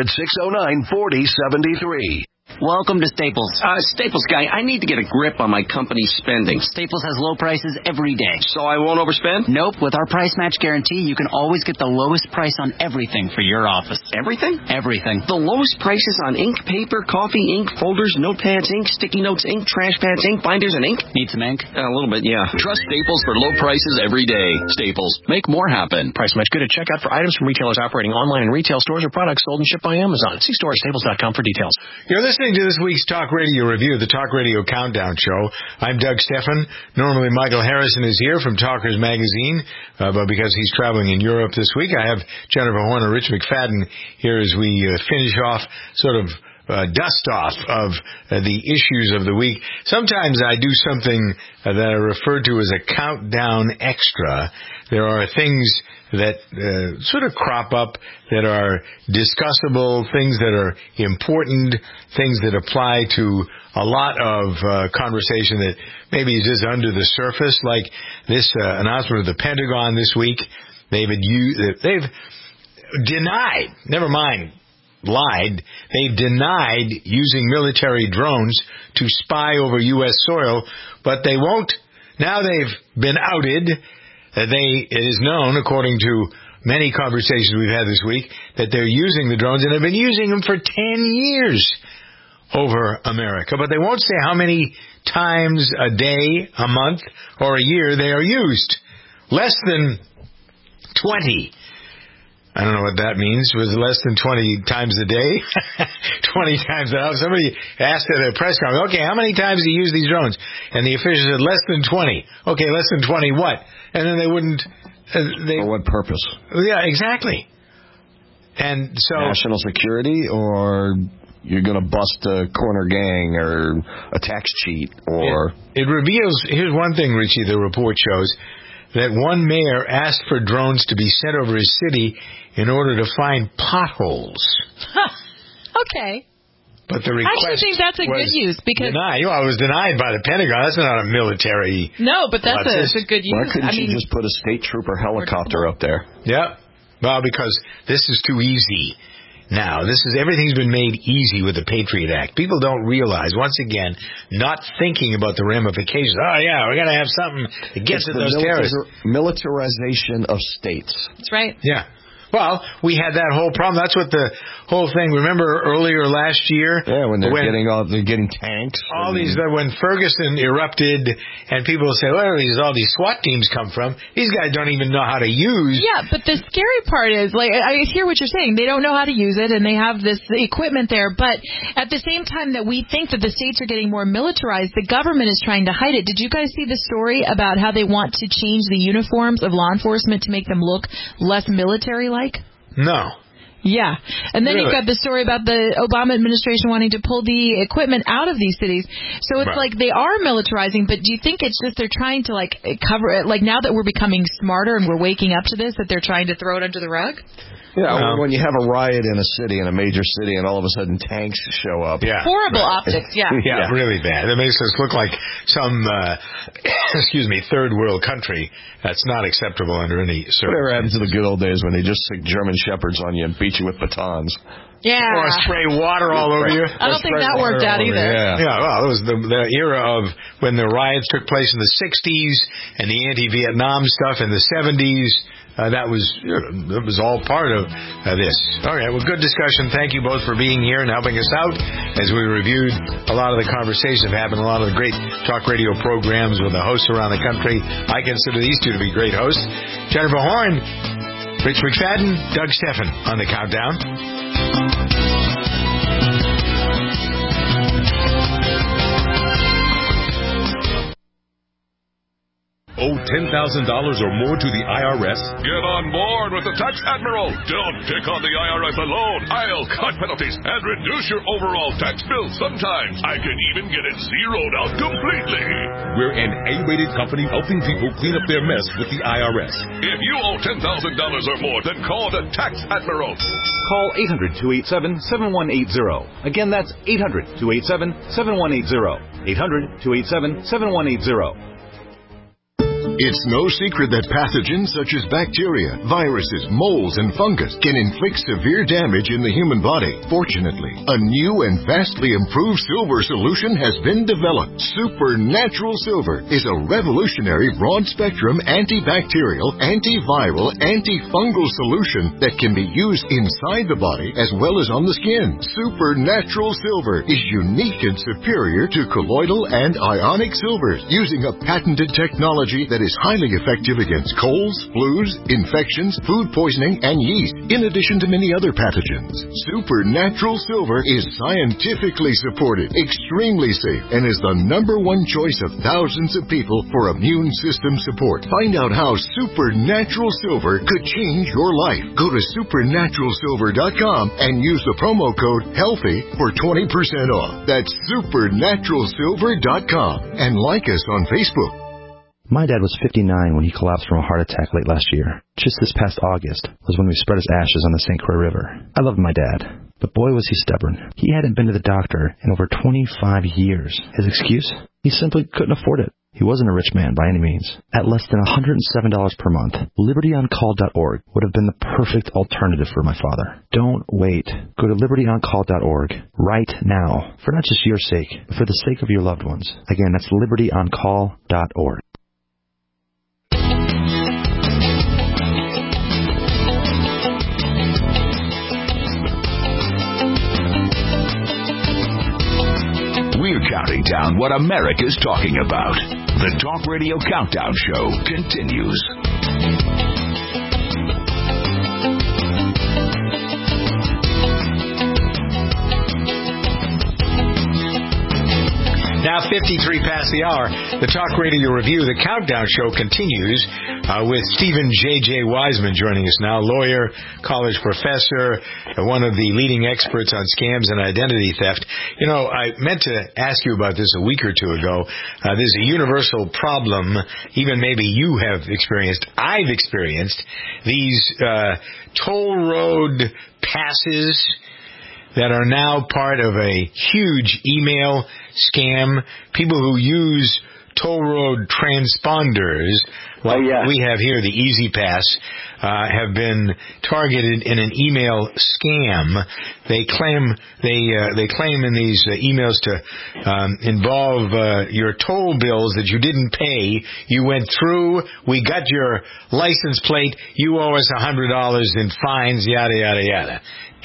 800-609-4073. Welcome to Staples. Staples guy, I need to get a grip on my company's spending. Staples has low prices every day. So I won't overspend? Nope. With our price match guarantee, you can always get the lowest price on everything for your office. Everything? Everything. The lowest prices on ink, paper, coffee, ink, folders, notepads, ink, sticky notes, ink, trash pads, ink, binders, and ink? Need some ink? A little bit, yeah. Trust Staples for low prices every day. Staples. Make more happen. Price match good at checkout for items from retailers operating online in retail stores or products sold and shipped by Amazon. See store at staples.com for details. You're listening to this week's Talk Radio Review, the Talk Radio Countdown Show. I'm Doug Stephan. Normally Michael Harrison is here from Talkers Magazine, but because he's traveling in Europe this week, I have Jennifer Horner, Rich McFadden here as we finish off sort of dust off of the issues of the week. Sometimes I do something that I refer to as a countdown extra. There are things that sort of crop up that are discussable, things that are important, things that apply to a lot of conversation that maybe is just under the surface, like this announcement of the Pentagon this week. They've denied, never mind lied, they've denied using military drones to spy over U.S. soil, but they won't. Now they've been outed. It is known, according to many conversations we've had this week, that they're using the drones and have been using them for 10 years over America. But they won't say how many times a day, a month, or a year they are used. Less than 20. I don't know what that means. Was it less than 20 times a day? 20 times an hour. Somebody asked at a press conference, okay, how many times do you use these drones? And the official said, less than 20. Okay, less than 20 what? And then they wouldn't... For what purpose? Yeah, exactly. And so... National security, or you're going to bust a corner gang or a tax cheat, or... It reveals... Here's one thing, Richie, the report shows, that one mayor asked for drones to be sent over his city in order to find potholes. Okay. But the request I actually think that's a good use because denied. Well, it was denied by the Pentagon. That's not a military. No, but that's a good use. Why couldn't you just put a state trooper helicopter up there? Yeah. Well, because this is too easy. Now, everything's been made easy with the Patriot Act. People don't realize, once again, not thinking about the ramifications. Oh, yeah, we got to have something that gets at those terrorists. Militarization of states. That's right. Yeah. Well, we had that whole problem. That's what the whole thing. Remember earlier last year? Yeah, when they're getting tanks. All these, when Ferguson erupted, and people say, "Where are all these SWAT teams come from?" These guys don't even know how to use. Yeah, but the scary part is, like, I hear what you're saying. They don't know how to use it, and they have the equipment there. But at the same time that we think that the states are getting more militarized, the government is trying to hide it. Did you guys see the story about how they want to change the uniforms of law enforcement to make them look less military-like? No. Yeah. And then you've got the story about the Obama administration wanting to pull the equipment out of these cities. So it's like they are militarizing, but do you think it's just they're trying to, cover it? Like, now that we're becoming smarter and we're waking up to this, that they're trying to throw it under the rug? Yeah, when you have a riot in a city, in a major city, and all of a sudden tanks show up. Yeah. Horrible optics, yeah. Yeah, really bad. It makes us look like some, third world country. That's not acceptable under any circumstances. Whatever happened to the good old days when they just stick German shepherds on you and beat you with batons? Yeah. Or spray water all over you. I don't think that worked out either. Yeah, well, it was the era of when the riots took place in the 60s and the anti-Vietnam stuff in the 70s. That was all part of this. All right, well, good discussion. Thank you both for being here and helping us out as we reviewed a lot of the conversations that happened, a lot of the great talk radio programs with the hosts around the country. I consider these two to be great hosts. Jennifer Horn, Rich McFadden, Doug Steffen on the Countdown. Owe $10,000 or more to the IRS? Get on board with the Tax Admiral. Don't take on the IRS alone. I'll cut penalties and reduce your overall tax bill. Sometimes I can even get it zeroed out completely. We're an A-rated company helping people clean up their mess with the IRS. If you owe $10,000 or more, then call the Tax Admiral. Call 800-287-7180. Again, that's 800-287-7180. 800-287-7180. It's no secret that pathogens such as bacteria, viruses, molds, and fungus can inflict severe damage in the human body. Fortunately, a new and vastly improved silver solution has been developed. Supernatural Silver is a revolutionary broad-spectrum antibacterial, antiviral, antifungal solution that can be used inside the body as well as on the skin. Supernatural Silver is unique and superior to colloidal and ionic silvers, using a patented technology that is highly effective against colds, flus, infections, food poisoning, and yeast, in addition to many other pathogens. Supernatural Silver is scientifically supported, extremely safe, and is the #1 choice of thousands of people for immune system support. Find out how Supernatural Silver could change your life. Go to supernaturalsilver.com and use the promo code HEALTHY for 20% off. That's supernaturalsilver.com. And like us on Facebook. My dad was 59 when he collapsed from a heart attack late last year. Just this past August was when we spread his ashes on the St. Croix River. I loved my dad, but boy was he stubborn. He hadn't been to the doctor in over 25 years. His excuse? He simply couldn't afford it. He wasn't a rich man by any means. At less than $107 per month, LibertyOnCall.org would have been the perfect alternative for my father. Don't wait. Go to LibertyOnCall.org right now, for not just your sake, but for the sake of your loved ones. Again, that's LibertyOnCall.org. We're counting down what America's talking about. The Talk Radio Countdown Show continues. Now 53 past the hour. The Talk Radio Review, the Countdown Show continues with Stephen J.J. Wiseman joining us now, lawyer, college professor, one of the leading experts on scams and identity theft. You know, I meant to ask you about this a week or two ago. There's a universal problem, even maybe you have experienced, I've experienced, these toll road passes that are now part of a huge email scam. People who use toll road transponders, like we have here, the Easy Pass, have been targeted in an email scam. They claim in these emails to involve your toll bills that you didn't pay. You went through. We got your license plate. You owe us $100 in fines. Yada yada yada.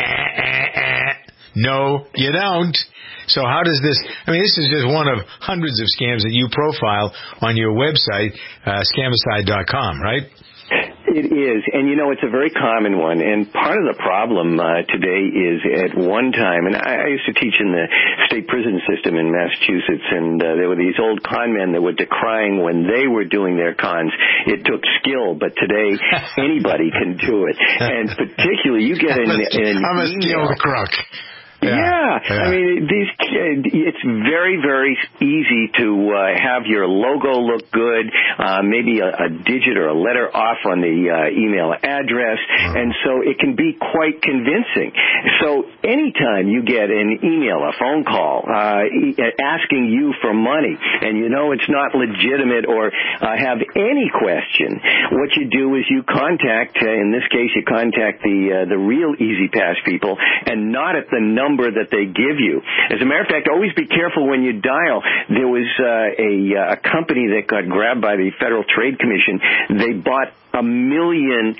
No, you don't. So how does this, I mean, this is just one of hundreds of scams that you profile on your website, scamicide.com, right? It is, and you know, it's a very common one, and part of the problem today is at one time, and I used to teach in the state prison system in Massachusetts, and there were these old con men that were decrying when they were doing their cons. It took skill, but today anybody can do it, and particularly you get an I'm a email. skilled crook. I mean, it's very, very easy to have your logo look good, maybe a digit or a letter off on the email address, and so it can be quite convincing. So anytime you get an email, a phone call, asking you for money, and you know it's not legitimate or have any question, what you do is you contact, in this case, you contact the real E-ZPass people, and not at the number that they give you. As a matter of fact, always be careful when you dial. There was a company that got grabbed by the Federal Trade Commission. They bought a million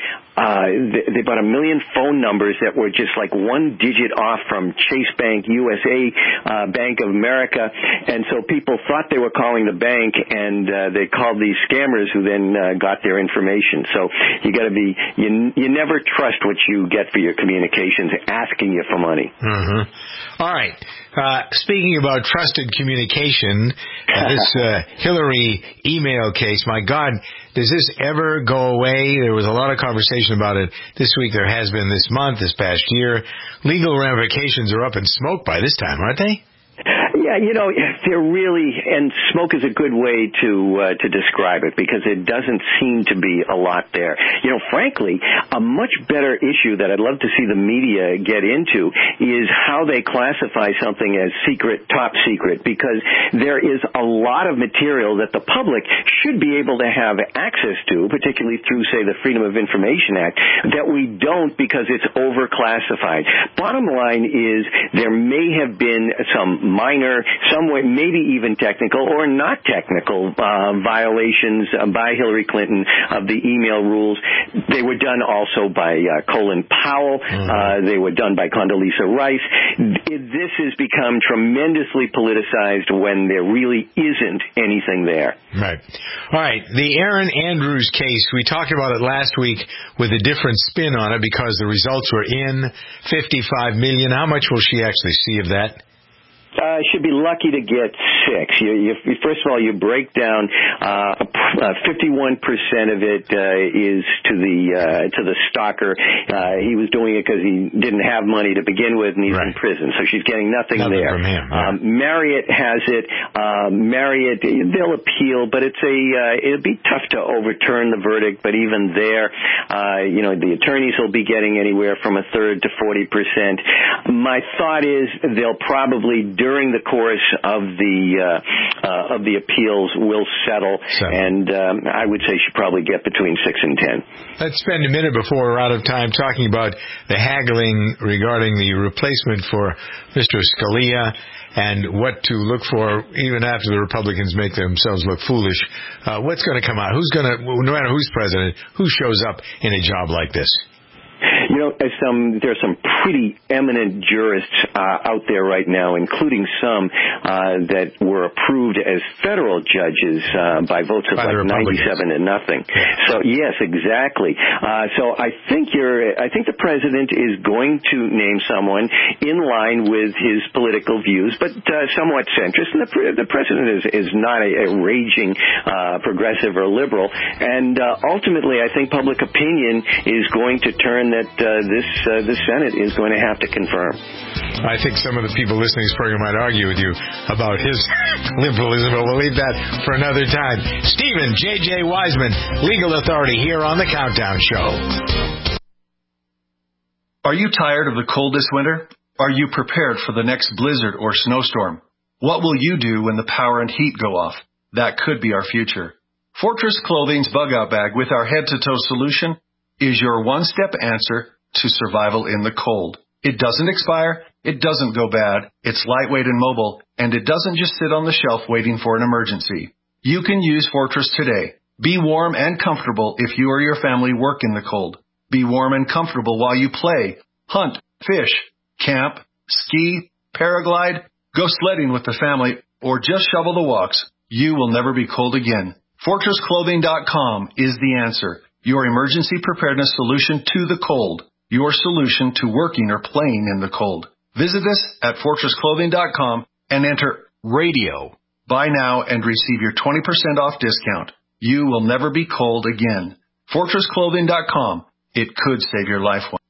phone numbers that were just like one digit off from Chase Bank, USA, Bank of America, and so people thought they were calling the bank, and they called these scammers who then got their information. So you got to be you never trust what you get for your communications asking you for money. Mm-hmm. All right. Speaking about trusted communication, this Hillary email case, my God, does this ever go away? There was a lot of conversation about it this week. There has been this month, this past year. Legal ramifications are up in smoke by this time, aren't they? Yeah, they're really, and smoke is a good way to describe it because it doesn't seem to be a lot there. Frankly, a much better issue that I'd love to see the media get into is how they classify something as secret, top secret, because there is a lot of material that the public should be able to have access to, particularly through, say, the Freedom of Information Act, that we don't because it's overclassified. Bottom line is there may have been some minor, somewhat maybe even technical or not technical violations by Hillary Clinton of the email rules. They were done also by Colin Powell. They were done by Condoleezza Rice. This has become tremendously politicized when there really isn't anything there. Right. All right. The Erin Andrews case, we talked about it last week with a different spin on it because the results were in $55 million. How much will she actually see of that? Should be lucky to get 6. First of all, you break down 51% of it is to the stalker. He was doing it because he didn't have money to begin with, and he's in prison, so she's getting nothing there. From him. Yeah. Marriott has it. Marriott, they'll appeal, but it'll be tough to overturn the verdict. But even there, the attorneys will be getting anywhere from a third to 40%. My thought is they'll probably during the course of the appeals will settle, and I would say should probably get between 6 and 10. Let's spend a minute before we're out of time talking about the haggling regarding the replacement for Mr. Scalia and what to look for even after the Republicans make themselves look foolish. What's going to come out? No matter who's president, who shows up in a job like this? There's some pretty eminent jurists out there right now, including some that were approved as federal judges by votes of 97 to nothing. So yes, exactly. So I think the president is going to name someone in line with his political views, but somewhat centrist. And the president is not a raging progressive or liberal. And ultimately, I think public opinion is going to turn that this Senate is going to have to confirm. I think some of the people listening to this program might argue with you about his liberalism, but we'll leave that for another time. Stephen J.J. Wiseman, Legal Authority, here on The Countdown Show. Are you tired of the cold this winter? Are you prepared for the next blizzard or snowstorm? What will you do when the power and heat go off? That could be our future. Fortress Clothing's Bug-Out Bag with our head-to-toe solution is your one-step answer to survival in the cold. It doesn't expire, it doesn't go bad, it's lightweight and mobile, and it doesn't just sit on the shelf waiting for an emergency. You can use Fortress today. Be warm and comfortable if you or your family work in the cold. Be warm and comfortable while you play, hunt, fish, camp, ski, paraglide, go sledding with the family, or just shovel the walks. You will never be cold again. FortressClothing.com is the answer. Your emergency preparedness solution to the cold. Your solution to working or playing in the cold. Visit us at FortressClothing.com and enter RADIO. Buy now and receive your 20% off discount. You will never be cold again. FortressClothing.com. It could save your life.